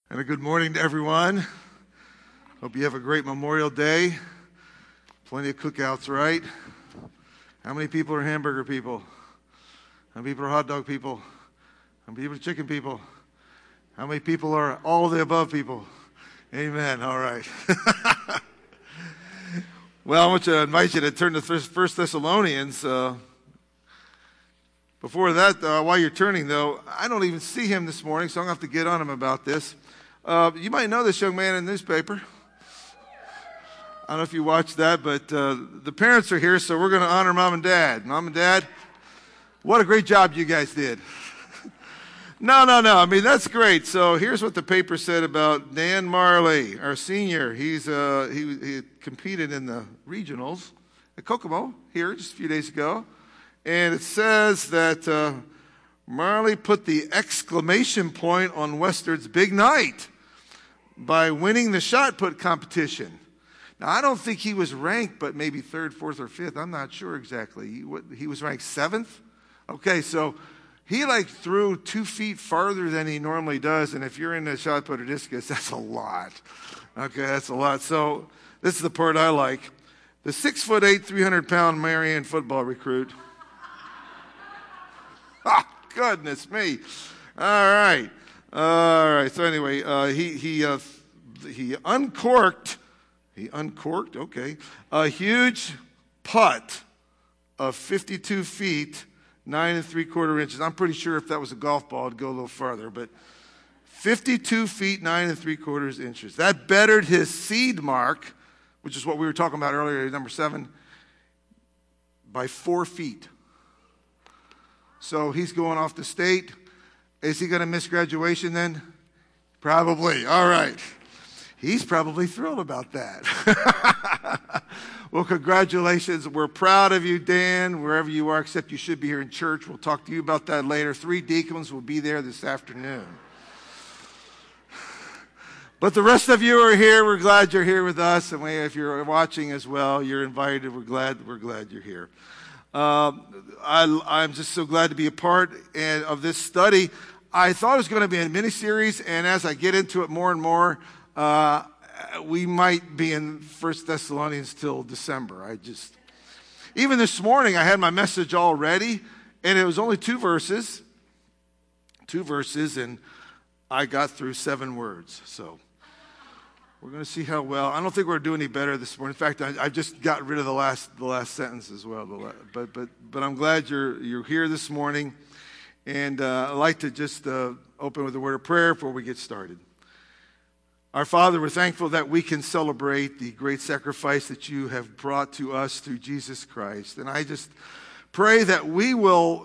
And a good morning to everyone. Hope you have a great Memorial Day. Plenty of cookouts, right? How many people are hamburger people? How many people are hot dog people? How many people are chicken people? How many people are all of the above people? Amen. All right. Well, I want to invite you to turn to 1 Thessalonians. Before that, while you're turning, though, I don't even see him this morning, so I'm going to have to get on him about this. You might know this young man in the newspaper. I don't know if you watched that, but the parents are here, so we're going to honor Mom and Dad. Mom and Dad, what a great job you guys did. No. I mean, that's great. So here's what the paper said about Dan Marley, our senior. He competed in the regionals at Kokomo here just a few days ago. And it says that Marley put the exclamation point on Western's big night by winning the shot put competition. Now, I don't think he was ranked, but maybe third, fourth, or fifth. I'm not sure exactly. He was ranked seventh? Okay, so he threw 2 feet farther than he normally does, and if you're in the shot put or discus, that's a lot. Okay, that's a lot. So this is the part I like. The 6'8", 300-pound Marion football recruit. Oh, goodness me. All right. So anyway, he uncorked, a huge putt of 52 feet, 9 3/4 inches. I'm pretty sure if that was a golf ball, it'd go a little farther, but 52 feet, 9 3/4 inches. That bettered his seed mark, which is what we were talking about earlier, number 7, by 4 feet. So he's going off to state. Is he going to miss graduation then? Probably. All right. He's probably thrilled about that. Well, congratulations. We're proud of you, Dan, wherever you are, except you should be here in church. We'll talk to you about that later. 3 deacons will be there this afternoon. But the rest of you are here. We're glad you're here with us. And if you're watching as well, you're invited. We're glad you're here. I'm just so glad to be a part of this study. I thought it was going to be a mini-series, and as I get into it more and more, we might be in 1 Thessalonians till December. Even this morning, I had my message all ready, and it was only 2 verses, and I got through 7 words. So we're going to see how well. I don't think we're doing any better this morning. In fact, I just got rid of the last sentence as well. But I'm glad you're here this morning, and I'd like to just open with a word of prayer before we get started. Our Father, we're thankful that we can celebrate the great sacrifice that you have brought to us through Jesus Christ. And I just pray that we will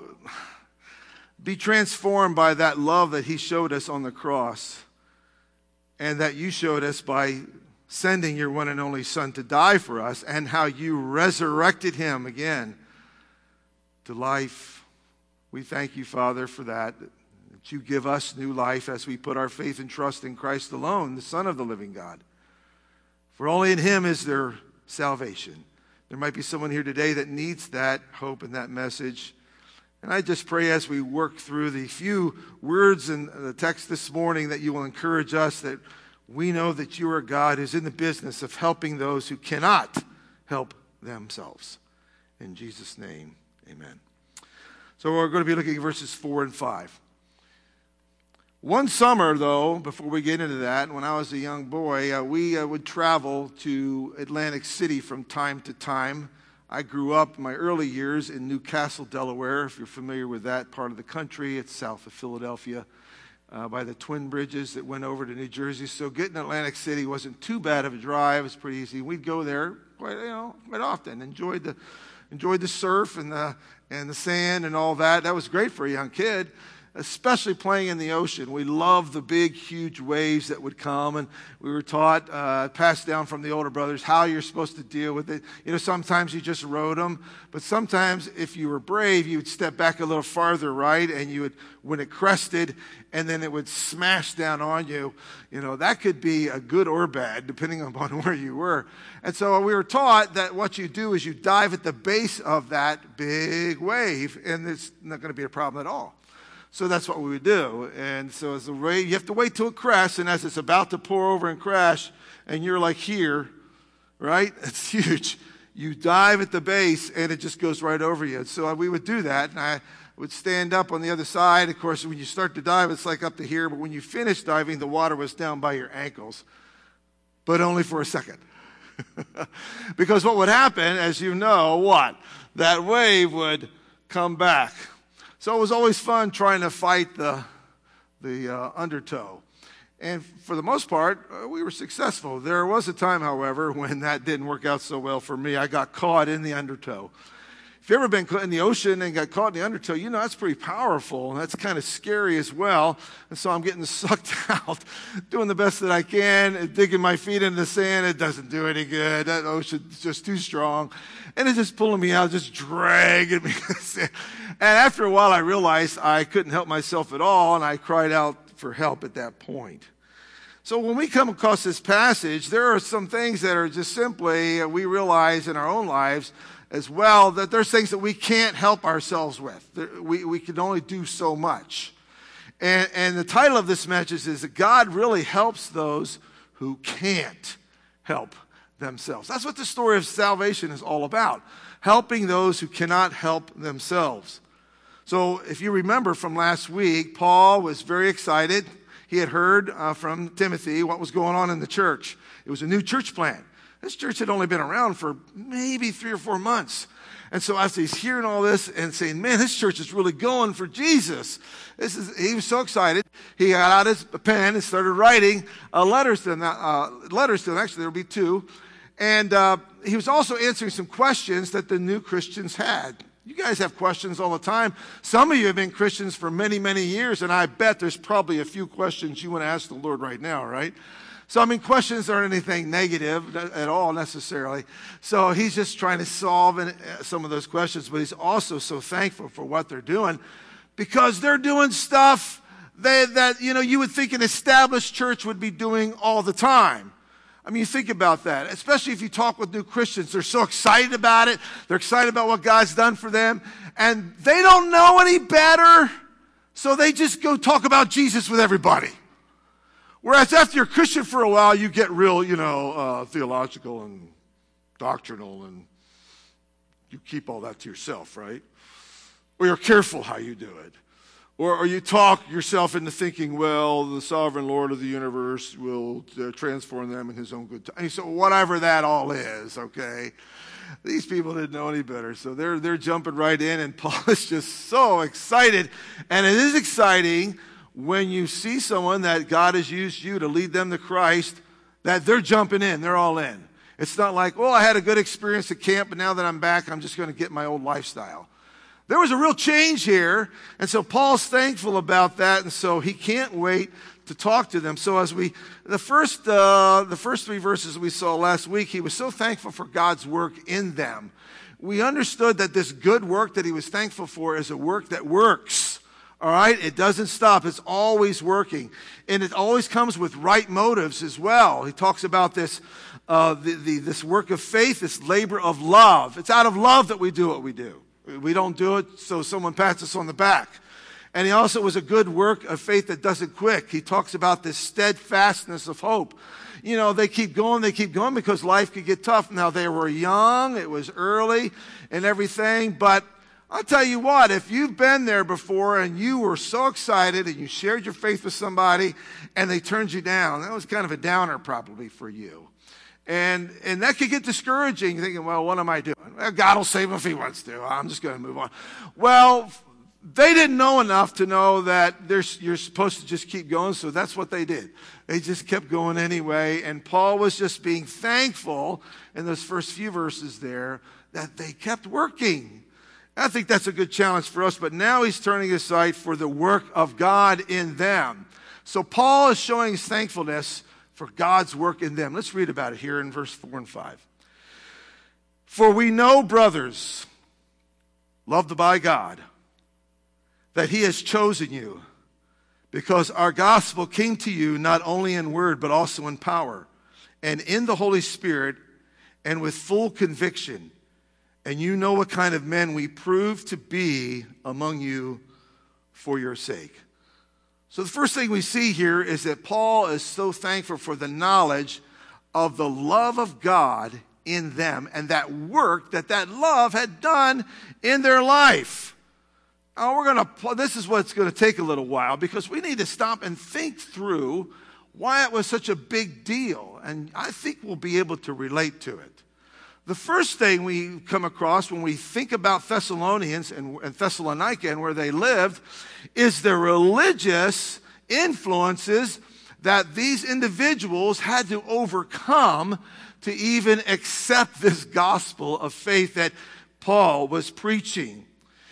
be transformed by that love that he showed us on the cross, and that you showed us by sending your one and only Son to die for us, and how you resurrected him again to life. We thank you, Father, for that you give us new life as we put our faith and trust in Christ alone, the Son of the living God. For only in him is there salvation. There might be someone here today that needs that hope and that message. And I just pray as we work through the few words in the text this morning that you will encourage us, that we know that you are a God who's in the business of helping those who cannot help themselves. In Jesus' name, amen. So we're going to be looking at verses 4 and 5. One summer, though, before we get into that, when I was a young boy, we would travel to Atlantic City from time to time. I grew up in my early years in New Castle, Delaware. If you're familiar with that part of the country, it's south of Philadelphia, by the Twin Bridges that went over to New Jersey. So getting to Atlantic City wasn't too bad of a drive. It was pretty easy. We'd go there quite often. Enjoyed the surf and the sand and all that. That was great for a young kid, especially playing in the ocean. We loved the big, huge waves that would come, and we were taught, passed down from the older brothers, how you're supposed to deal with it. Sometimes you just rode them, but sometimes if you were brave, you would step back a little farther, right? And when it crested, and then it would smash down on you, that could be a good or bad, depending upon where you were. And so we were taught that what you do is you dive at the base of that big wave, and it's not going to be a problem at all. So that's what we would do. And so as the wave, you have to wait till it crashes, and as it's about to pour over and crash, and you're like here, right? It's huge. You dive at the base, and it just goes right over you. So we would do that, and I would stand up on the other side. Of course, when you start to dive, it's like up to here, but when you finish diving, the water was down by your ankles, but only for a second. Because what would happen, as you know, that wave would come back. So it was always fun trying to fight the undertow. And for the most part, we were successful. There was a time, however, when that didn't work out so well for me. I got caught in the undertow. If you've ever been in the ocean and got caught in the undertow, you know that's pretty powerful. And that's kind of scary as well. And so I'm getting sucked out, doing the best that I can, digging my feet in the sand. It doesn't do any good. That ocean's just too strong. And it's just pulling me out, just dragging me. And after a while, I realized I couldn't help myself at all, and I cried out for help at that point. So when we come across this passage, there are some things that are just simply, we realize in our own lives as well, that there's things that we can't help ourselves with. We can only do so much. And the title of this message is that God really helps those who can't help themselves. That's what the story of salvation is all about, helping those who cannot help themselves. So if you remember from last week, Paul was very excited. He had heard from Timothy what was going on in the church. It was a new church plant. This church had only been around for maybe 3 or 4 months. And so as he's hearing all this and saying, man, this church is really going for Jesus. He was so excited. He got out his pen and started writing letters to them. Actually, there would be 2. And he was also answering some questions that the new Christians had. You guys have questions all the time. Some of you have been Christians for many, many years, and I bet there's probably a few questions you want to ask the Lord right now, right? So, I mean, questions aren't anything negative at all necessarily. So he's just trying to solve some of those questions, but he's also so thankful for what they're doing because they're doing stuff that you would think an established church would be doing all the time. I mean, you think about that, especially if you talk with new Christians. They're so excited about it. They're excited about what God's done for them, and they don't know any better, so they just go talk about Jesus with everybody. Whereas after you're a Christian for a while, you get real, theological and doctrinal, and you keep all that to yourself, right? Or you're careful how you do it. Or you talk yourself into thinking, well, the sovereign Lord of the universe will transform them in his own good time. So whatever that all is, okay? These people didn't know any better, so they're jumping right in, and Paul is just so excited. And it is exciting when you see someone that God has used you to lead them to Christ, that they're jumping in, they're all in. It's not like, well, I had a good experience at camp, but now that I'm back, I'm just going to get my old lifestyle. There was a real change here, and so Paul's thankful about that, and so he can't wait to talk to them. So as the first 3 verses we saw last week, he was so thankful for God's work in them. We understood that this good work that he was thankful for is a work that works. All right? It doesn't stop. It's always working. And it always comes with right motives as well. He talks about this work of faith, this labor of love. It's out of love that we do what we do. We don't do it so someone pats us on the back. And he also was a good work of faith that doesn't quit. He talks about this steadfastness of hope. They keep going because life could get tough. Now, they were young. It was early and everything, but I'll tell you what, if you've been there before and you were so excited and you shared your faith with somebody and they turned you down, that was kind of a downer probably for you. And that could get discouraging, thinking, well, what am I doing? Well, God will save him if he wants to. I'm just going to move on. Well, they didn't know enough to know that you're supposed to just keep going, so that's what they did. They just kept going anyway, and Paul was just being thankful in those first few verses there that they kept working. I think that's a good challenge for us, but now he's turning his sight for the work of God in them. So Paul is showing his thankfulness for God's work in them. Let's read about it here in verse 4 and 5. For we know, brothers, loved by God, that he has chosen you, because our gospel came to you not only in word, but also in power, and in the Holy Spirit, and with full conviction. And you know what kind of men we proved to be among you for your sake. So the first thing we see here is that Paul is so thankful for the knowledge of the love of God in them and that work that love had done in their life. Now this is what's going to take a little while because we need to stop and think through why it was such a big deal. And I think we'll be able to relate to it. The first thing we come across when we think about Thessalonians and Thessalonica and where they lived is the religious influences that these individuals had to overcome to even accept this gospel of faith that Paul was preaching.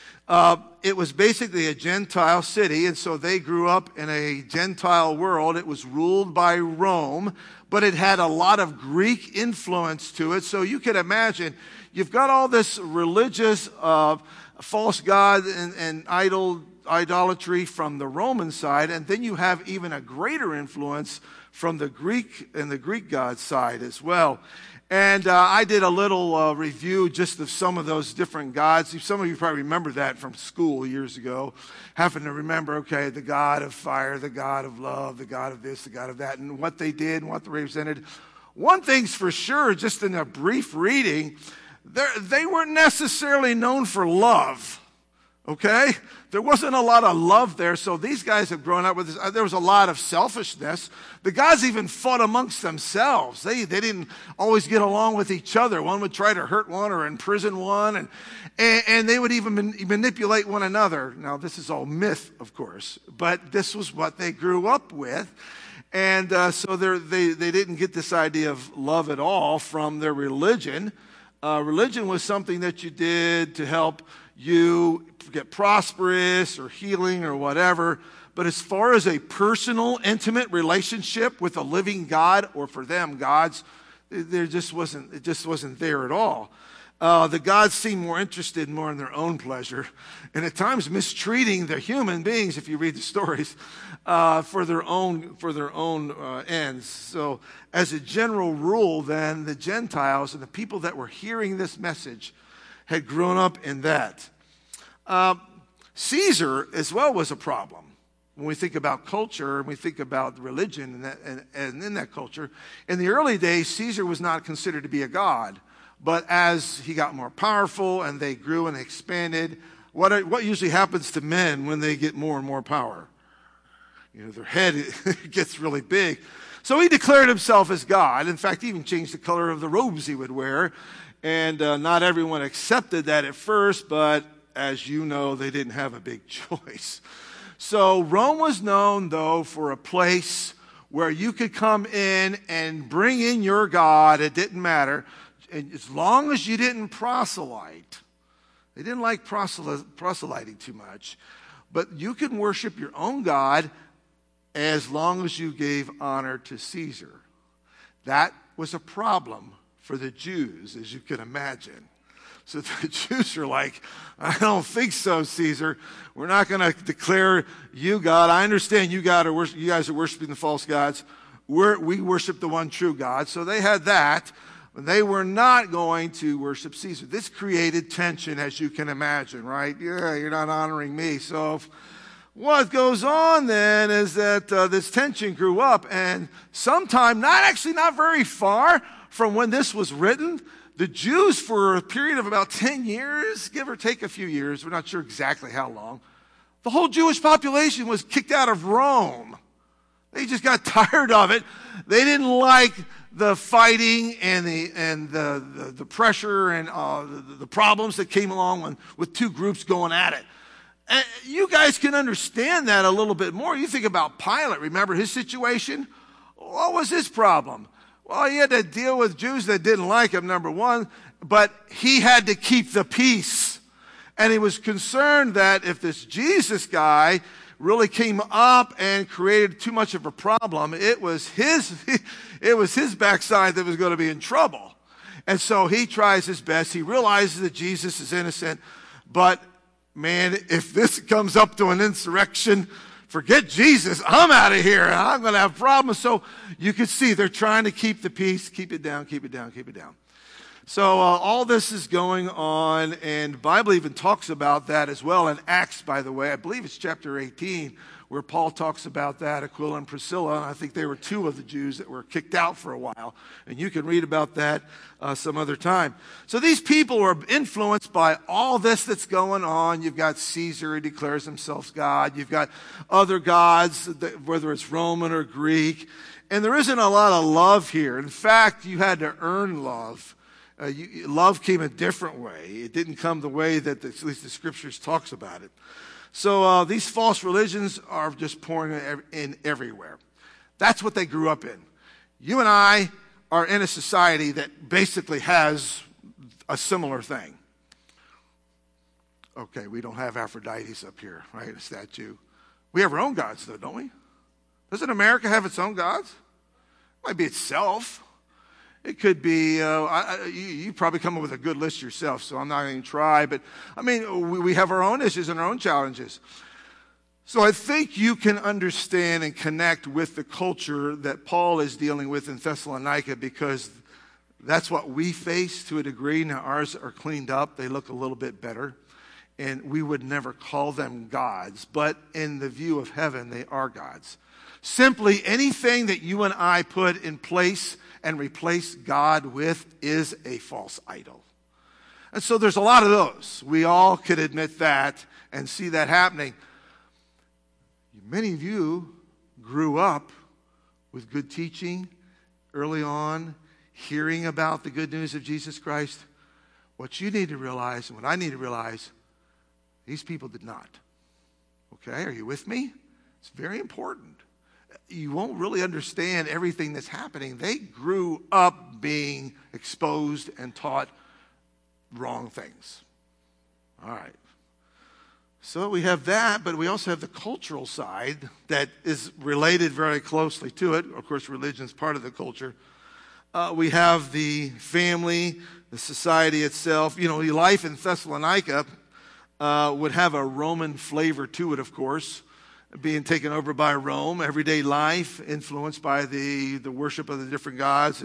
It was basically a Gentile city, and so they grew up in a Gentile world. It was ruled by Rome, but it had a lot of Greek influence to it. So you can imagine, you've got all this religious false god and idolatry from the Roman side, and then you have even a greater influence from the Greek and the Greek god side as well. And I did a little review just of some of those different gods. Some of you probably remember that from school years ago. Having to remember, okay, the God of fire, the God of love, the God of this, the God of that, and what they did and what they represented. One thing's for sure, just in a brief reading, they weren't necessarily known for love. Okay? There wasn't a lot of love there, so these guys have grown up with this. There was a lot of selfishness. The gods even fought amongst themselves. They didn't always get along with each other. One would try to hurt one or imprison one, and they would even manipulate one another. Now, this is all myth, of course, but this was what they grew up with. And so they didn't get this idea of love at all from their religion. Religion was something that you did to help you get prosperous or healing or whatever. But as far as a personal, intimate relationship with a living God, or for them, gods, it just wasn't there at all. The gods seemed more interested more in their own pleasure, and at times mistreating the human beings, if you read the stories, for their own ends. So as a general rule, then, the Gentiles and the people that were hearing this message had grown up in that. Caesar as well was a problem. When we think about culture and we think about religion and in that culture, in the early days, Caesar was not considered to be a god. But as he got more powerful and they grew and expanded, what usually happens to men when they get more and more power? You know, their head gets really big. So he declared himself as God. In fact, he even changed the color of the robes he would wear. And not everyone accepted that at first, but as you know, they didn't have a big choice. So Rome was known, though, for a place where you could come in and bring in your God. It didn't matter. And as long as you didn't proselyte. They didn't like proselyting too much. But you could worship your own God as long as you gave honor to Caesar. That was a problem for the Jews, as you can imagine. So the Jews are like, I don't think so, Caesar. We're not going to declare you God. I understand you guys are worshiping the false gods. We worship the one true God. So they had that. They were not going to worship Caesar. This created tension, as you can imagine, right? Yeah, you're not honoring me. So what goes on then is that this tension grew up, and sometime, not very far from when this was written, the Jews, for a period of about 10 years, give or take a few years, we're not sure exactly how long, the whole Jewish population was kicked out of Rome. They just got tired of it. They didn't like the fighting and the pressure and the problems that came along with two groups going at it. And you guys can understand that a little bit more. You think about Pilate. Remember his situation? What was his problem? Well, he had to deal with Jews that didn't like him, number one, but he had to keep the peace. And he was concerned that if this Jesus guy really came up and created too much of a problem, it was his backside that was going to be in trouble. And so he tries his best. He realizes that Jesus is innocent, but man, if this comes up to an insurrection, forget Jesus, I'm out of here. I'm going to have problems. So you can see they're trying to keep the peace, keep it down, keep it down, keep it down. So all this is going on, and the Bible even talks about that as well in Acts, by the way. I believe it's chapter 18, where Paul talks about that, Aquila and Priscilla. And I think they were two of the Jews that were kicked out for a while. And you can read about that some other time. So these people are influenced by all this that's going on. You've got Caesar, who declares himself God. You've got other gods, whether it's Roman or Greek. And there isn't a lot of love here. In fact, you had to earn love. Love came a different way. It didn't come the way that at least the Scriptures talks about it. So these false religions are just pouring in everywhere. That's what they grew up in. You and I are in a society that basically has a similar thing. Okay, we don't have Aphrodite's up here, right? A statue. We have our own gods, though, don't we? Doesn't America have its own gods? It might be itself. It could be, you probably come up with a good list yourself, so I'm not going to try. But, I mean, we have our own issues and our own challenges. So I think you can understand and connect with the culture that Paul is dealing with in Thessalonica, because that's what we face to a degree. Now, ours are cleaned up. They look a little bit better. And we would never call them gods. But in the view of heaven, they are gods. Simply anything that you and I put in place and replace God with is a false idol. And so there's a lot of those. We all could admit that and see that happening. Many of you grew up with good teaching early on, hearing about the good news of Jesus Christ. What you need to realize, and what I need to realize, these people did not. Okay, are you with me? It's very important. You won't really understand everything that's happening. They grew up being exposed and taught wrong things. All right. So we have that, but we also have the cultural side that is related very closely to it. Of course, religion is part of the culture. We have the family, the society itself. You know, life in Thessalonica would have a Roman flavor to it, of course, being taken over by Rome. Everyday life influenced by the worship of the different gods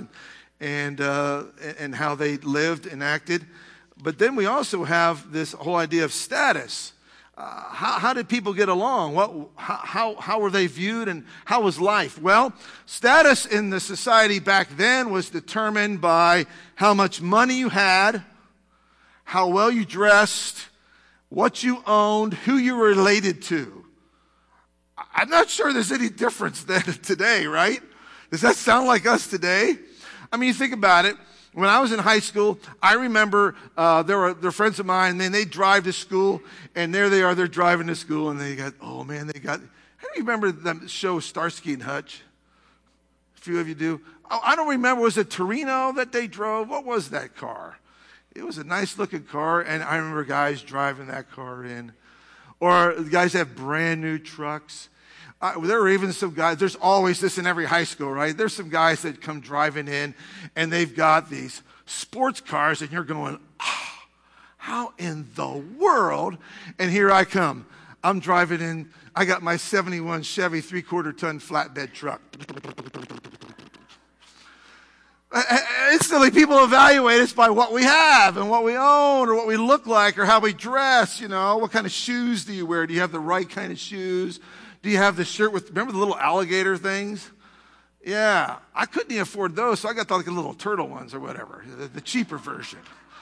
and how they lived and acted. But then we also have this whole idea of status. How did people get along? How were they viewed, and how was life? Well, status in the society back then was determined by how much money you had, how well you dressed, what you owned, who you were related to. I'm not sure there's any difference then today, right? Does that sound like us today? I mean, you think about it. When I was in high school, I remember they're friends of mine, and they drive to school, and there they are, they're driving to school, and how do you remember the show Starsky and Hutch? A few of you do. Oh, I don't remember, was it Torino that they drove? What was that car? It was a nice looking car, and I remember guys driving that car in. Or the guys have brand new trucks. There were even some guys, there's always this in every high school, right? There's some guys that come driving in, and they've got these sports cars, and you're going, how in the world? And here I come. I'm driving in, I got my 71 Chevy 3/4-ton flatbed truck. Instantly, people evaluate us by what we have and what we own or what we look like or how we dress, you know. What kind of shoes do you wear? Do you have the right kind of shoes? Do you have the shirt with, remember the little alligator things? Yeah, I couldn't even afford those, so I got the little turtle ones or whatever, the cheaper version.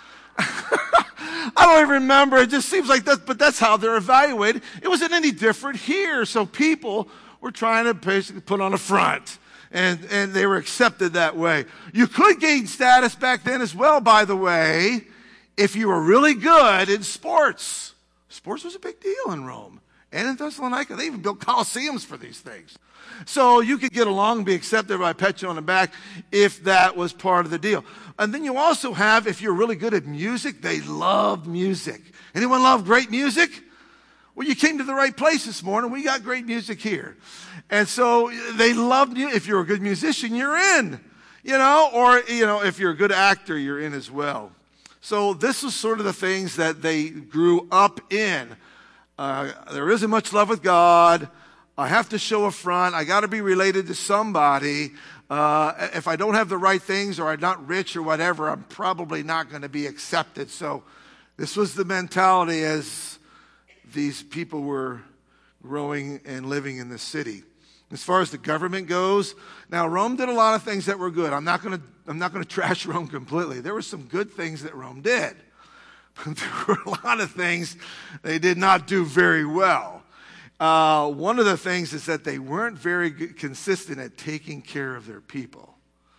I don't even remember. It just seems like that, but that's how they're evaluated. It wasn't any different here. So people were trying to basically put on a front, and they were accepted that way. You could gain status back then as well, by the way, if you were really good in sports. Sports was a big deal in Rome. And in Thessalonica, they even built coliseums for these things. So you could get along and be accepted by pat you on the back if that was part of the deal. And then you also have, if you're really good at music, they loved music. Anyone love great music? Well, you came to the right place this morning. We got great music here. And so they loved you. If you're a good musician, you're in. Or if you're a good actor, you're in as well. So this is sort of the things that they grew up in. There isn't much love with God. I have to show a front. I got to be related to somebody. If I don't have the right things or I'm not rich or whatever, I'm probably not going to be accepted. So this was the mentality as these people were growing and living in the city. As far as the government goes, now Rome did a lot of things that were good. I'm not going to trash Rome completely. There were some good things that Rome did. But there were a lot of things they did not do very well. One of the things is that they weren't very consistent at taking care of their people.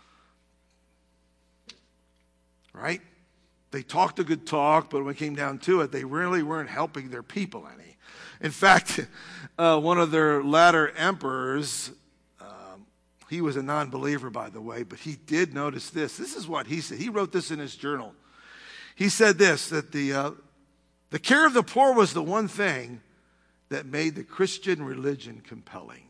Right? They talked a good talk, but when it came down to it, they really weren't helping their people any. In fact, one of their latter emperors, he was a non-believer, by the way, but he did notice this. This is what he said. He wrote this in his journal. He said this, that the care of the poor was the one thing that made the Christian religion compelling.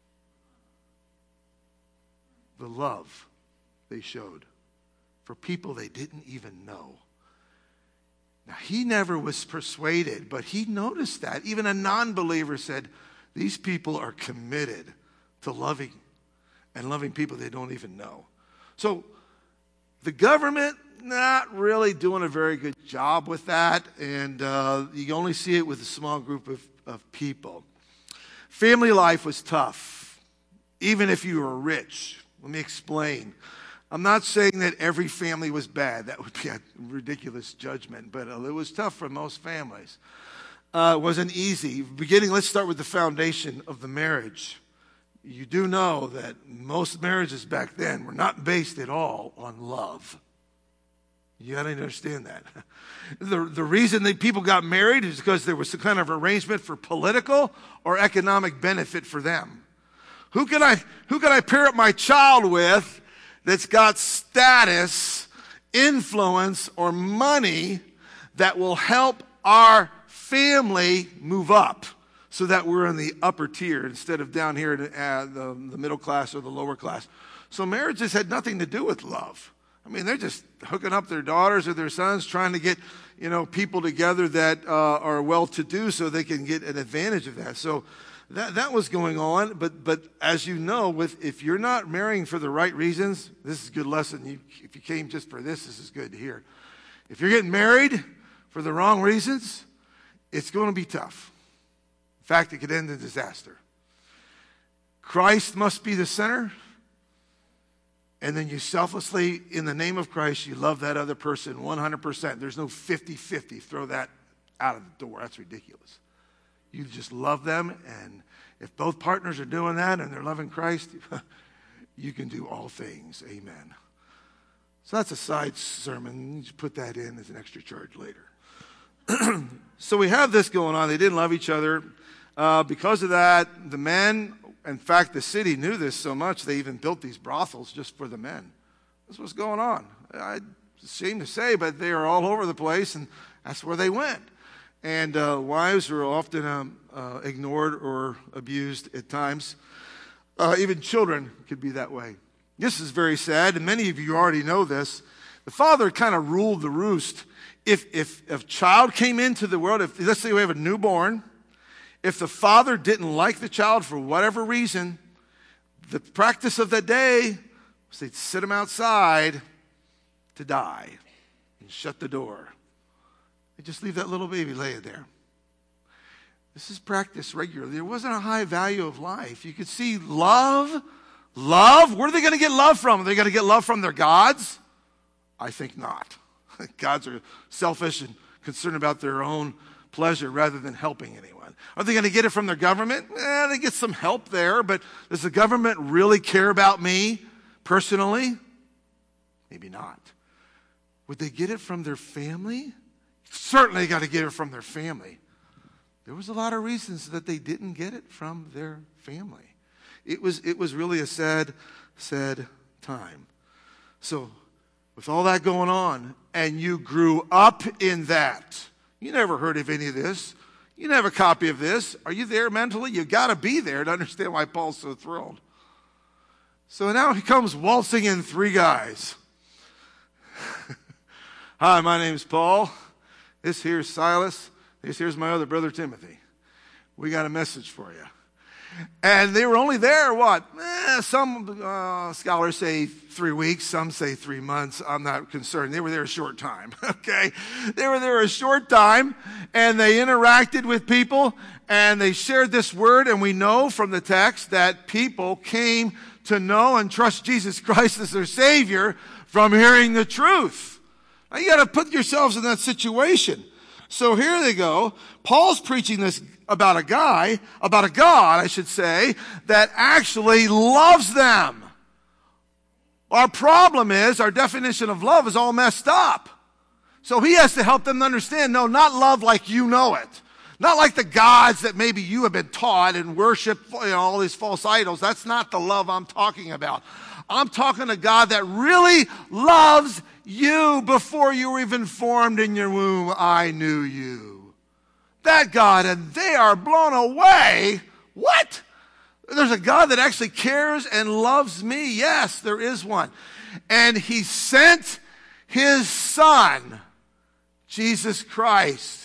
The love they showed for people they didn't even know. Now, he never was persuaded, but he noticed that. Even a non-believer said, these people are committed to loving people they don't even know. So the government, not really doing a very good job with that, and you only see it with a small group of people. Family life was tough, even if you were rich. Let me explain. I'm not saying that every family was bad. That would be a ridiculous judgment, but it was tough for most families. It wasn't easy. Let's start with the foundation of the marriage. You do know that most marriages back then were not based at all on love. You got to understand that. The reason that people got married is because there was some kind of arrangement for political or economic benefit for them. Who can I pair up my child with that's got status, influence, or money that will help our family move up so that we're in the upper tier instead of down here in the middle class or the lower class? So marriages had nothing to do with love. I mean, they're just hooking up their daughters or their sons, trying to get, people together that are well-to-do so they can get an advantage of that. So that was going on. But as you know, if you're not marrying for the right reasons, this is a good lesson. If you came just for this is good to hear. If you're getting married for the wrong reasons, it's going to be tough. In fact, it could end in disaster. Christ must be the center. And then you selflessly, in the name of Christ, you love that other person 100%. There's no 50-50. Throw that out of the door. That's ridiculous. You just love them, and if both partners are doing that and they're loving Christ, you can do all things. Amen. So that's a side sermon. You just put that in as an extra charge later. So we have this going on. They didn't love each other. Because of that, the men... In fact, the city knew this so much, they even built these brothels just for the men. That's what's going on. It's a shame to say, but they are all over the place, and that's where they went. And wives were often ignored or abused at times. Even children could be that way. This is very sad, and many of you already know this. The father kind of ruled the roost. If a child came into the world, let's say we have a newborn, if the father didn't like the child for whatever reason, the practice of that day was they'd sit him outside to die and shut the door. They'd just leave that little baby laying there. This is practiced regularly. There wasn't a high value of life. You could see love. Love? Where are they going to get love from? Are they going to get love from their gods? I think not. Gods are selfish and concerned about their own pleasure rather than helping anyone. Are they going to get it from their government? They get some help there, but does the government really care about me personally? Maybe not. Would they get it from their family? Certainly got to get it from their family. There was a lot of reasons that they didn't get it from their family. It was really a sad time. So with all that going on, and you grew up in that, you never heard of any of this. You didn't have a copy of this. Are you there mentally? You've got to be there to understand why Paul's so thrilled. So now he comes waltzing in three guys. Hi, my name's Paul. This here's Silas. This here's my other brother, Timothy. We got a message for you. And they were only there, what? Some scholars say 3 weeks. Some say 3 months. I'm not concerned. They were there a short time, okay? They were there a short time, and they interacted with people, and they shared this word. And we know from the text that people came to know and trust Jesus Christ as their Savior from hearing the truth. Now, you got to put yourselves in that situation. So here they go. Paul's preaching this about a God, I should say, that actually loves them. Our problem is our definition of love is all messed up. So he has to help them understand, no, not love like you know it. Not like the gods that maybe you have been taught and worship, all these false idols. That's not the love I'm talking about. I'm talking to God that really loves you before you were even formed in your womb. I knew you. That God, and they are blown away. What? There's a God that actually cares and loves me. Yes, there is one. And he sent his son, Jesus Christ.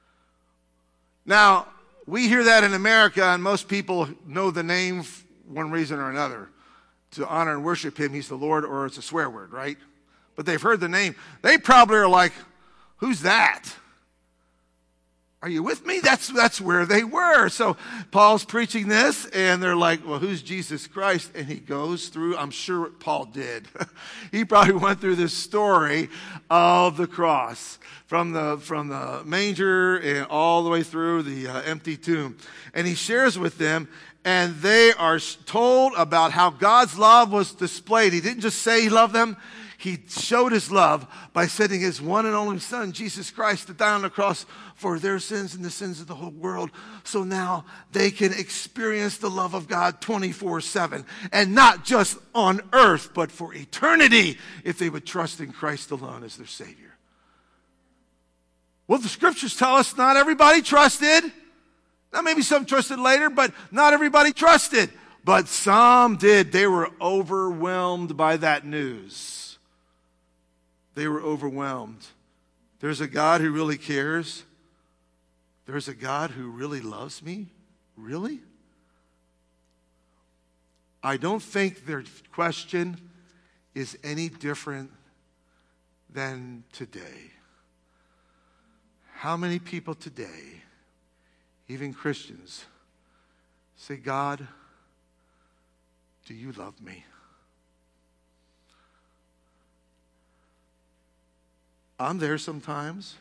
Now, we hear that in America, and most people know the name for one reason or another. To honor and worship him, he's the Lord, or it's a swear word, right? But they've heard the name. They probably are like, who's that? Are you with me? That's where they were. So Paul's preaching this, and they're like, well, who's Jesus Christ? And he goes through, I'm sure Paul did. He probably went through this story of the cross, from the manger and all the way through the empty tomb. And he shares with them, and they are told about how God's love was displayed. He didn't just say he loved them. He showed his love by sending his one and only son, Jesus Christ, to die on the cross for their sins and the sins of the whole world. So now they can experience the love of God 24/7. And not just on earth, but for eternity, if they would trust in Christ alone as their Savior. Well, the scriptures tell us not everybody trusted. Now, maybe some trusted later, but not everybody trusted. But some did. They were overwhelmed by that news. They were overwhelmed. There's a God who really cares. There's a God who really loves me. Really? I don't think their question is any different than today. How many people today, even Christians, say, God, do you love me? I'm there sometimes.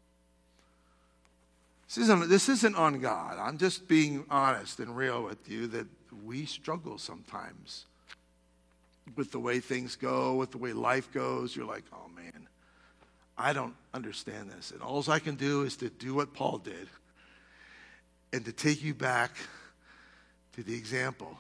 This isn't on God. I'm just being honest and real with you that we struggle sometimes with the way things go, with the way life goes. You're like, oh man, I don't understand this. And all I can do is to do what Paul did and to take you back to the example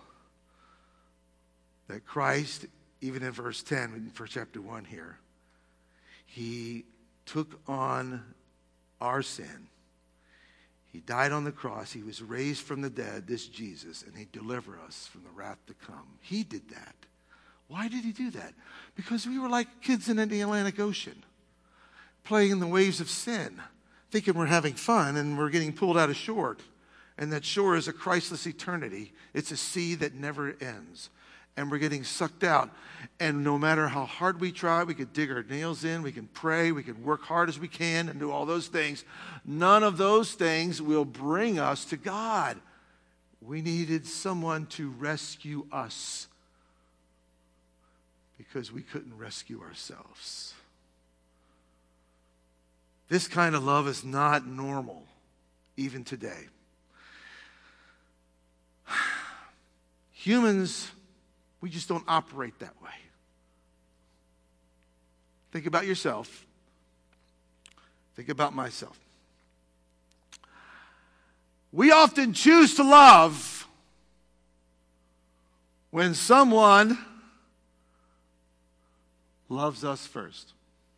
that Christ, even in verse 10, for chapter 1 here, he took on our sin. He died on the cross. He was raised from the dead, this Jesus, and he delivered us from the wrath to come. He did that. Why did he do that? Because we were like kids in the Atlantic Ocean, playing in the waves of sin, thinking we're having fun and we're getting pulled out of shore. And that shore is a Christless eternity. It's a sea that never ends. And we're getting sucked out. And no matter how hard we try, we could dig our nails in, we can pray, we can work hard as we can and do all those things. None of those things will bring us to God. We needed someone to rescue us because we couldn't rescue ourselves. This kind of love is not normal, even today. Humans, we just don't operate that way. Think about yourself. Think about myself. We often choose to love when someone loves us first.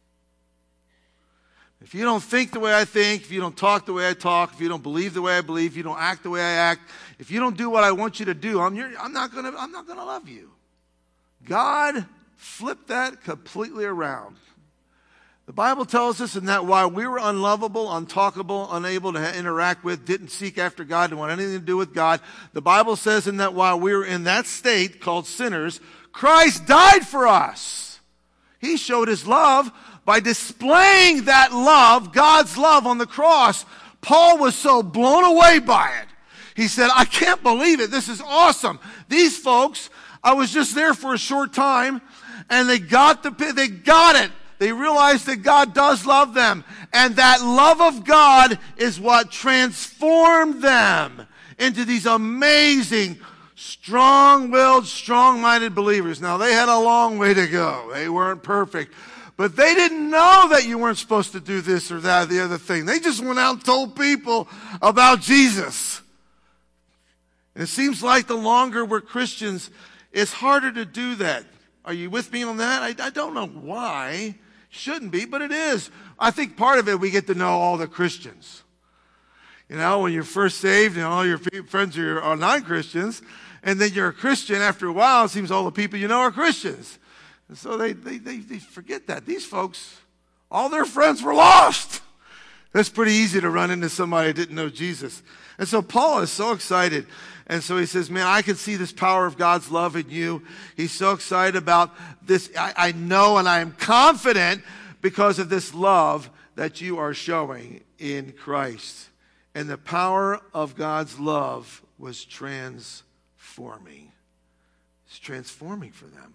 If you don't think the way I think, if you don't talk the way I talk, if you don't believe the way I believe, if you don't act the way I act, if you don't do what I want you to do, I'm not gonna love you. God flipped that completely around. The Bible tells us in that while we were unlovable, untalkable, unable to interact with, didn't seek after God, didn't want anything to do with God, the Bible says in that while we were in that state called sinners, Christ died for us. He showed his love by displaying that love, God's love on the cross. Paul was so blown away by it. He said, I can't believe it. This is awesome. These folks, I was just there for a short time, and they got it. They realized that God does love them. And that love of God is what transformed them into these amazing, strong-willed, strong-minded believers. Now, they had a long way to go. They weren't perfect. But they didn't know that you weren't supposed to do this or that or the other thing. They just went out and told people about Jesus. And it seems like the longer we're Christians, it's harder to do that. Are you with me on that? I don't know why. Shouldn't be, but it is. I think part of it, we get to know all the Christians. You know, when you're first saved and all your friends are non-Christians, and then you're a Christian, after a while, it seems all the people you know are Christians. And so they forget that. These folks, all their friends were lost. That's pretty easy to run into somebody who didn't know Jesus. And so Paul is so excited. And so he says, man, I can see this power of God's love in you. He's so excited about this. I know and I am confident because of this love that you are showing in Christ. And the power of God's love was transforming. It's transforming for them.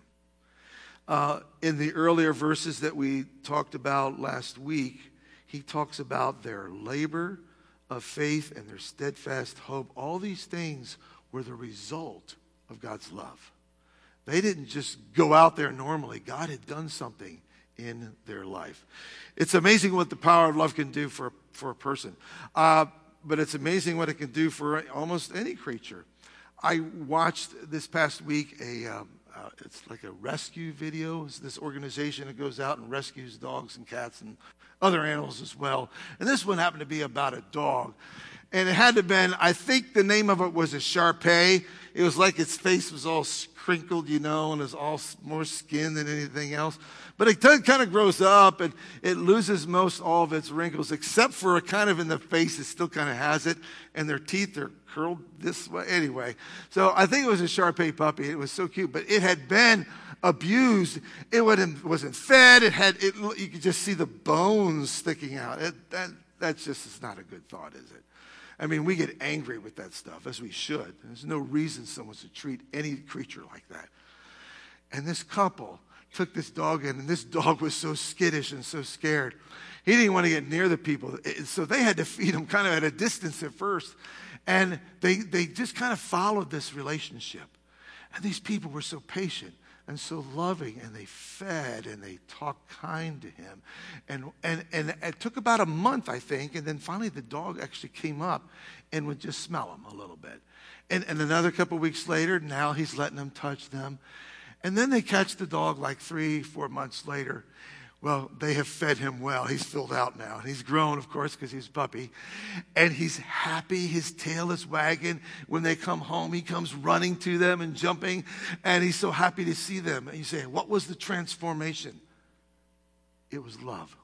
In the earlier verses that we talked about last week, he talks about their labor of faith and their steadfast hope. All these things were the result of God's love. They didn't just go out there normally. God had done something in their life. It's amazing what the power of love can do for a person. But it's amazing what it can do for almost any creature. I watched this past week it's like a rescue video. It's this organization that goes out and rescues dogs and cats and other animals as well. And this one happened to be about a dog. And it had to have been, I think the name of it was a Shar-Pei. It was like its face was all crinkled, you know, and it's all more skin than anything else. But it kind of grows up and it loses most all of its wrinkles, except for kind of in the face, it still kind of has it. And their teeth are curled this way. Anyway, so I think it was a Shar-Pei puppy. It was so cute, but it had been abused. It wasn't fed. You could just see the bones sticking out. That's just is not a good thought, is it? I mean, we get angry with that stuff, as we should. There's no reason someone should treat any creature like that. And this couple took this dog in, and this dog was so skittish and so scared. He didn't want to get near the people. So they had to feed him kind of at a distance at first. And they just kind of followed this relationship. And these people were so patient and so loving, and they fed and they talked kind to him. And it took about a month, I think, and then finally the dog actually came up and would just smell him a little bit. And another couple of weeks later, now he's letting them touch them. And then they catch the dog like 3-4 months later. Well, they have fed him well. He's filled out now. And he's grown, of course, because he's a puppy. And he's happy. His tail is wagging. When they come home, he comes running to them and jumping. And he's so happy to see them. And you say, what was the transformation? It was love.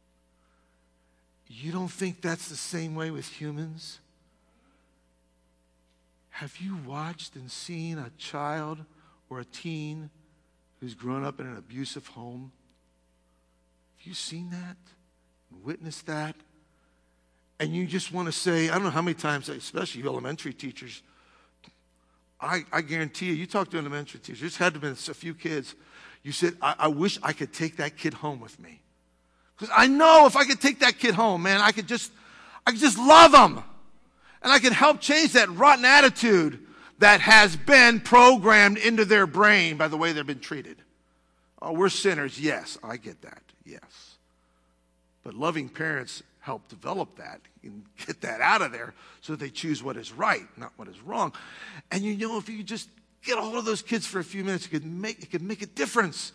You don't think that's the same way with humans? Have you watched and seen a child or a teen who's grown up in an abusive home? Have you seen that? Witnessed that? And you just want to say, I don't know how many times, especially elementary teachers, I guarantee you talk to elementary teachers, there's had to have been a few kids, you said, I wish I could take that kid home with me. Because I know if I could take that kid home, man, I could just love him. And I could help change that rotten attitude that has been programmed into their brain by the way they've been treated. Oh, we're sinners. Yes, I get that. Yes. But loving parents help develop that and get that out of there so they choose what is right, not what is wrong. And you know, if you just get a hold of those kids for a few minutes, it could make a difference.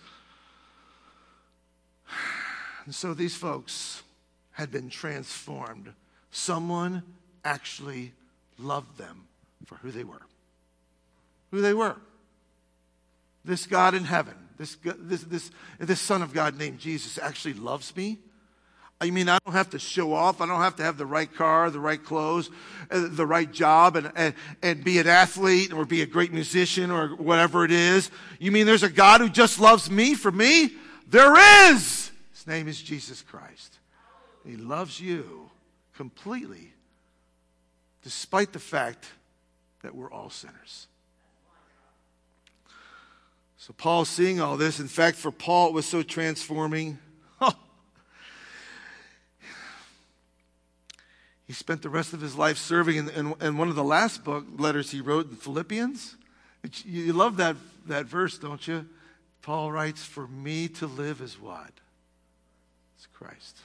And so these folks had been transformed. Someone actually loved them for who they were. Who they were. this God in heaven, this Son of God named Jesus actually loves me. I mean, I don't have to show off. I don't have to have the right car, the right clothes, the right job, and be an athlete or be a great musician or whatever it is. You mean there's a God who just loves me for me? There is. His name is Jesus Christ. He loves you completely, despite the fact that we're all sinners. So Paul's seeing all this. In fact, for Paul, it was so transforming. He spent the rest of his life serving in one of the last letters he wrote in Philippians. You love that verse, don't you? Paul writes, for me to live is what? It's Christ.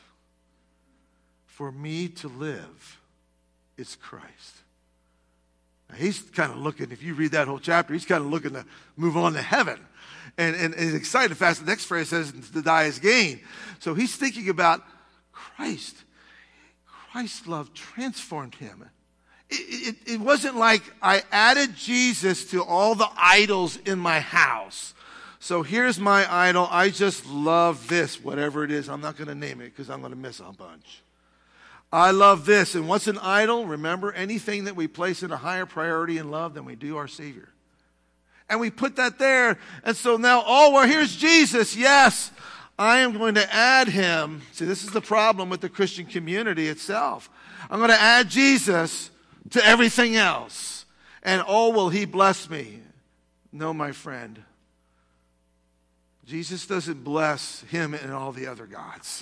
For me to live is Christ. Now he's kind of looking, if you read that whole chapter, he's kind of looking to move on to heaven. And he's excited fast. The next phrase says, to die is gain. So he's thinking about Christ. Christ's love transformed him. It wasn't like I added Jesus to all the idols in my house. So here's my idol. I just love this, whatever it is. I'm not going to name it because I'm going to miss a bunch. I love this. And what's an idol? Remember, anything that we place in a higher priority in love than we do our Savior. And we put that there. And so now, here's Jesus. Yes, I am going to add him. See, this is the problem with the Christian community itself. I'm going to add Jesus to everything else. And will he bless me? No, my friend. Jesus doesn't bless him and all the other gods.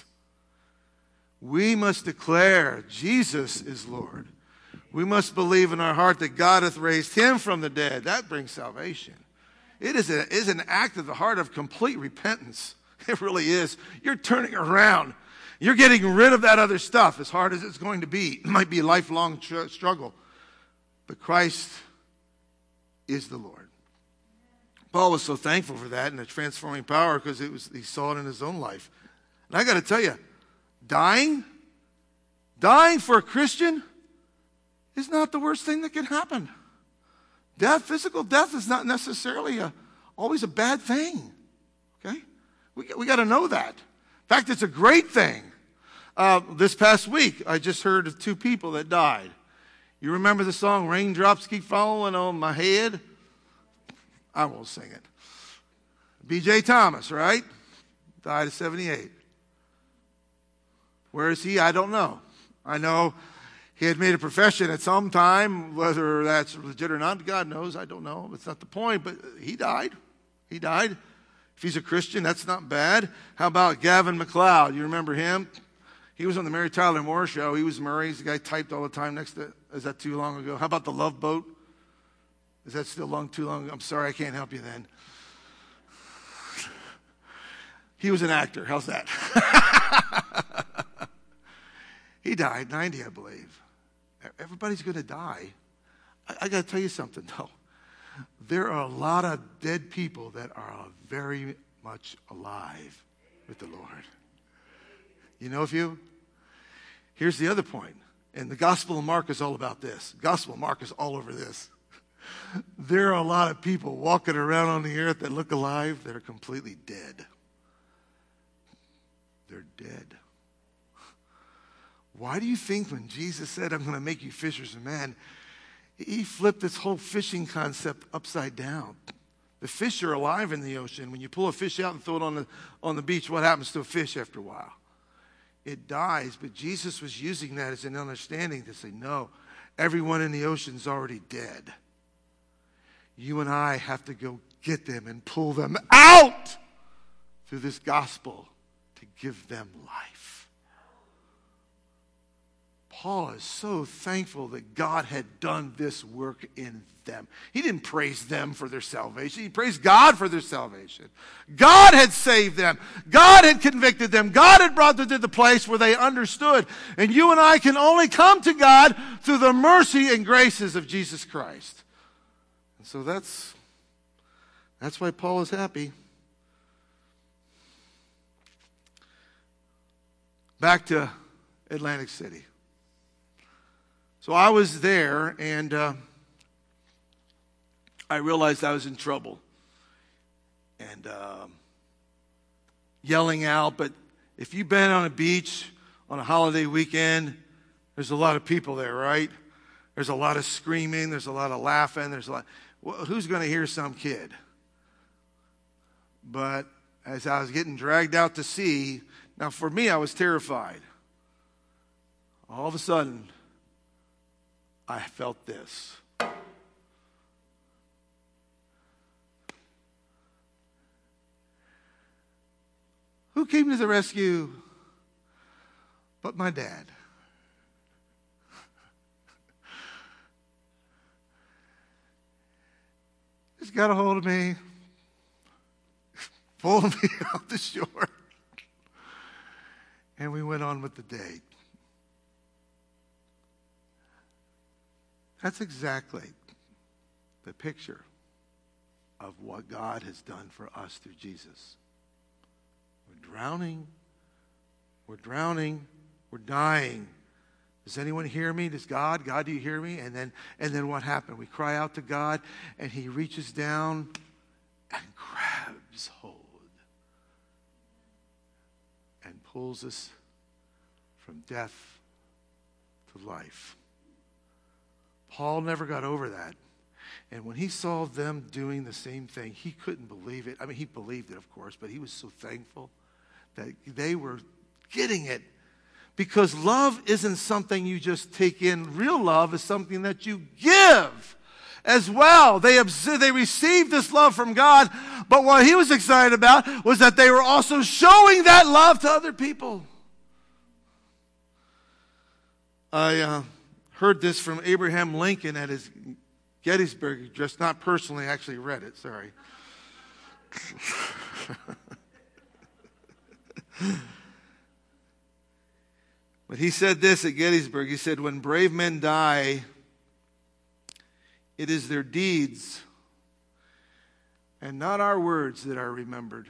We must declare Jesus is Lord. We must believe in our heart that God hath raised him from the dead. That brings salvation. It is an act of the heart of complete repentance. It really is. You're turning around. You're getting rid of that other stuff, as hard as it's going to be. It might be a lifelong struggle. But Christ is the Lord. Paul was so thankful for that and the transforming power because he saw it in his own life. And I got to tell you, dying for a Christian is not the worst thing that can happen. Physical death is not necessarily always a bad thing. Okay? We got to know that. In fact, it's a great thing. This past week, I just heard of 2 people that died. You remember the song, Raindrops Keep Falling on My Head? I won't sing it. B.J. Thomas, right? Died at 78. Where is he? I don't know. I know he had made a profession at some time. Whether that's legit or not, God knows. I don't know. That's not the point. But he died. He died. If he's a Christian, that's not bad. How about Gavin MacLeod? You remember him? He was on the Mary Tyler Moore Show. He was Murray. He's the guy typed all the time next to, is that too long ago? How about The Love Boat? Is that still too long? I'm sorry, I can't help you then. He was an actor. How's that? He died, 90, I believe. Everybody's going to die. I got to tell you something, though. There are a lot of dead people that are very much alive with the Lord. You know a few? Here's the other point. And the Gospel of Mark is all about this. Gospel of Mark is all over this. There are a lot of people walking around on the earth that look alive that are completely dead. They're dead. Why do you think when Jesus said, I'm going to make you fishers of men, he flipped this whole fishing concept upside down? The fish are alive in the ocean. When you pull a fish out and throw it on the beach, what happens to a fish after a while? It dies. But Jesus was using that as an understanding to say, no, everyone in the ocean is already dead. You and I have to go get them and pull them out through this gospel to give them life. Paul is so thankful that God had done this work in them. He didn't praise them for their salvation. He praised God for their salvation. God had saved them. God had convicted them. God had brought them to the place where they understood. And you and I can only come to God through the mercy and graces of Jesus Christ. And so that's why Paul is happy. Back to Atlantic City. So I was there, and I realized I was in trouble. and yelling out. But if you've been on a beach on a holiday weekend, there's a lot of people there, right? There's a lot of screaming. There's a lot of laughing. There's a lot. Well, who's going to hear some kid? But as I was getting dragged out to sea, now for me, I was terrified. All of a sudden, I felt this. Who came to the rescue but my dad? Just got a hold of me, pulled me out the shore, and we went on with the day. That's exactly the picture of what God has done for us through Jesus. We're drowning. We're dying. Does anyone hear me? Does God, do you hear me? And then what happened? We cry out to God, and he reaches down and grabs hold and pulls us from death to life. Paul never got over that. And when he saw them doing the same thing, he couldn't believe it. I mean, he believed it, of course, but he was so thankful that they were getting it. Because love isn't something you just take in. Real love is something that you give as well. They received this love from God, but what he was excited about was that they were also showing that love to other people. I heard this from Abraham Lincoln at his Gettysburg address. Not personally, I actually read it, sorry. But he said this at Gettysburg. He said, when brave men die, it is their deeds and not our words that are remembered.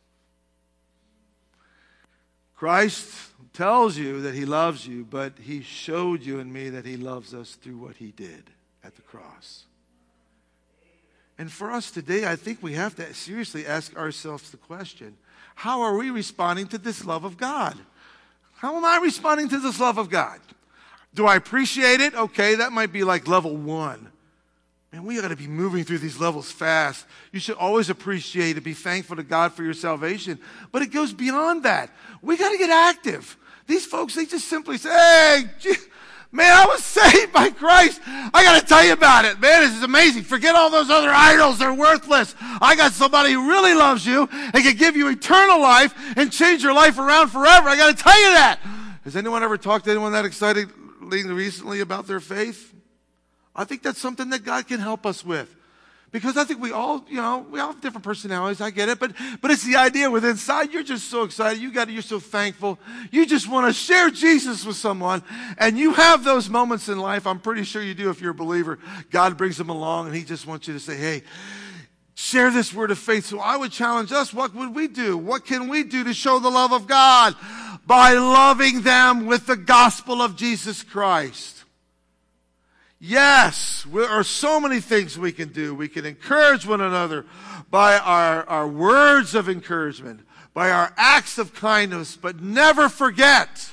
Christ tells you that he loves you, but he showed you and me that he loves us through what he did at the cross. And for us today, I think we have to seriously ask ourselves the question, how are we responding to this love of God? How am I responding to this love of God? Do I appreciate it? Okay, that might be like level 1. Man, we got to be moving through these levels fast. You should always appreciate and be thankful to God for your salvation. But it goes beyond that. We got to get active. These folks, they just simply say, hey, man, I was saved by Christ. I got to tell you about it. Man, this is amazing. Forget all those other idols. They're worthless. I got somebody who really loves you and can give you eternal life and change your life around forever. I got to tell you that. Has anyone ever talked to anyone that excitedly recently about their faith? I think that's something that God can help us with. Because I think we all have different personalities. I get it. But it's the idea with inside, you're just so excited. You're so thankful. You just want to share Jesus with someone. And you have those moments in life. I'm pretty sure you do if you're a believer. God brings them along and he just wants you to say, hey, share this word of faith. So I would challenge us. What would we do? What can we do to show the love of God? By loving them with the gospel of Jesus Christ. Yes, there are so many things we can do. We can encourage one another by our words of encouragement, by our acts of kindness, but never forget,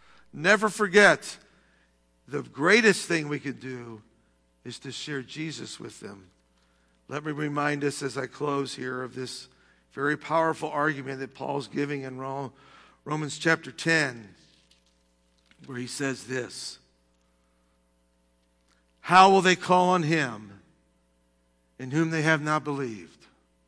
the greatest thing we can do is to share Jesus with them. Let me remind us as I close here of this very powerful argument that Paul's giving in Romans chapter 10, where he says this. How will they call on him in whom they have not believed?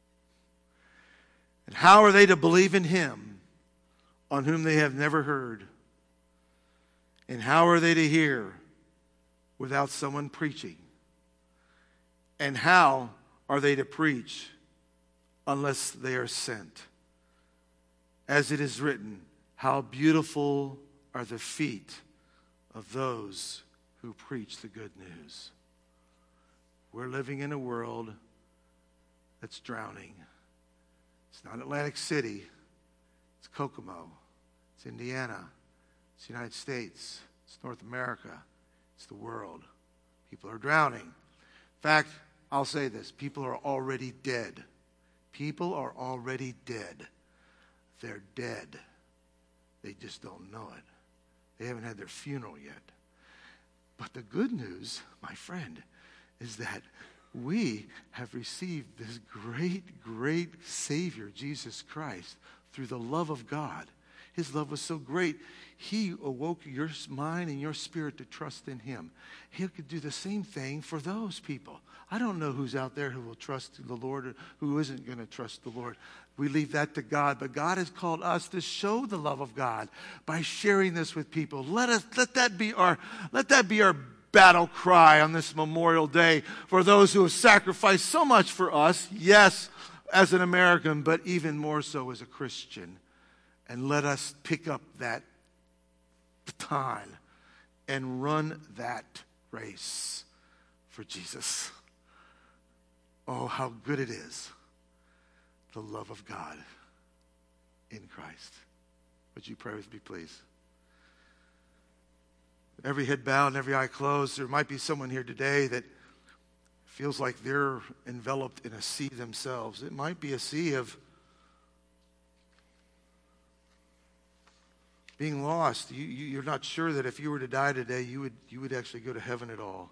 And how are they to believe in him on whom they have never heard? And how are they to hear without someone preaching? And how are they to preach unless they are sent? As it is written, how beautiful are the feet of those who preach the good news. We're living in a world that's drowning. It's not Atlantic City. It's Kokomo. It's Indiana. It's the United States. It's North America. It's the world. People are drowning. In fact, I'll say this. People are already dead. People are already dead. They're dead. They just don't know it. They haven't had their funeral yet. But the good news, my friend, is that we have received this great, great Savior, Jesus Christ, through the love of God. His love was so great, he awoke your mind and your spirit to trust in him. He could do the same thing for those people. I don't know who's out there who will trust the Lord or who isn't going to trust the Lord. We leave that to God. But God has called us to show the love of God by sharing this with people. Let that be our battle cry on this Memorial Day for those who have sacrificed so much for us. Yes, as an American, but even more so as a Christian. And let us pick up that baton and run that race for Jesus. Oh, how good it is, the love of God in Christ. Would you pray with me, please? Every head bowed and every eye closed. There might be someone here today that feels like they're enveloped in a sea themselves. It might be a sea of being lost. You're not sure that if you were to die today, you would actually go to heaven at all.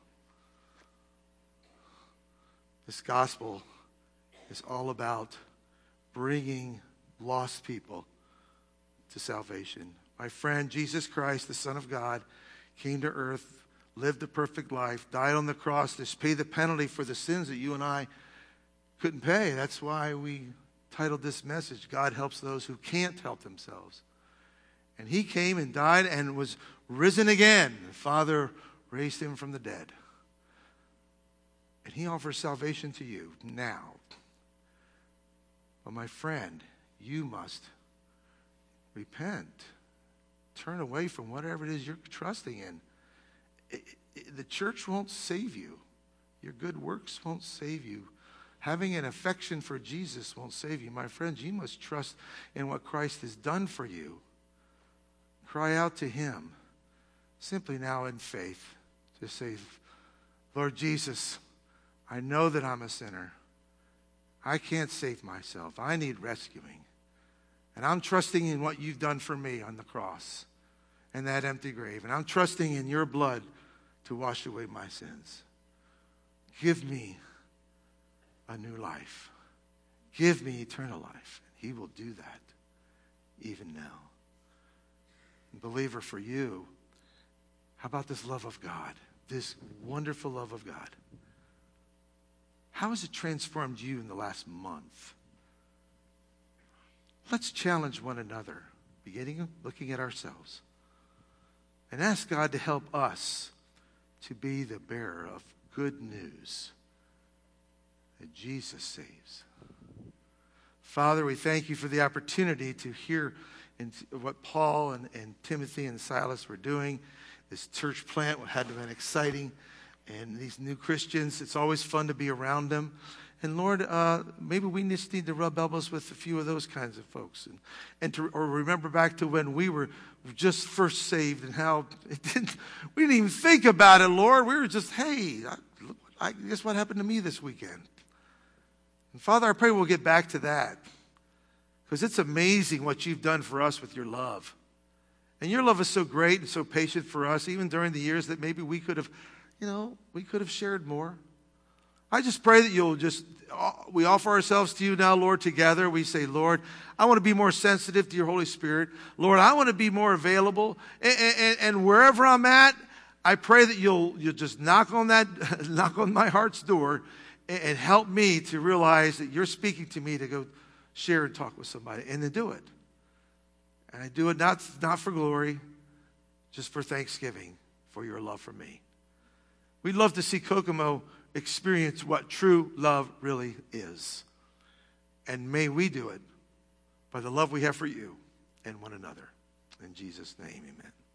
This gospel is all about bringing lost people to salvation. My friend, Jesus Christ, the Son of God, came to earth, lived a perfect life, died on the cross to pay the penalty for the sins that you and I couldn't pay. That's why we titled this message, God Helps Those Who Can't Help Themselves. And he came and died and was risen again. The Father raised him from the dead. And he offers salvation to you now. But my friend, you must repent. Turn away from whatever it is you're trusting in. The church won't save you. Your good works won't save you. Having an affection for Jesus won't save you. My friends, you must trust in what Christ has done for you. Cry out to him simply now in faith. Just say, Lord Jesus, I know that I'm a sinner. I can't save myself. I need rescuing. And I'm trusting in what you've done for me on the cross and that empty grave. And I'm trusting in your blood to wash away my sins. Give me a new life. Give me eternal life. He will do that even now. And believer, for you, how about this love of God? This wonderful love of God. How has it transformed you in the last month? Let's challenge one another, beginning looking at ourselves, and ask God to help us to be the bearer of good news that Jesus saves. Father, we thank you for the opportunity to hear what Paul and Timothy and Silas were doing. This church plant had to have been exciting. And these new Christians, it's always fun to be around them. And Lord, maybe we just need to rub elbows with a few of those kinds of folks. Or remember back to when we were just first saved and how we didn't even think about it, Lord. We were just, hey, guess what happened to me this weekend? And Father, I pray we'll get back to that. Because it's amazing what you've done for us with your love. And your love is so great and so patient for us, even during the years that maybe we could have shared more. I just pray that we offer ourselves to you now, Lord, together. We say, Lord, I want to be more sensitive to your Holy Spirit. Lord, I want to be more available. And wherever I'm at, I pray that you'll just knock on my heart's door and help me to realize that you're speaking to me to go share and talk with somebody and to do it. And I do it not for glory, just for thanksgiving for your love for me. We'd love to see Kokomo experience what true love really is. And may we do it by the love we have for you and one another. In Jesus' name, amen.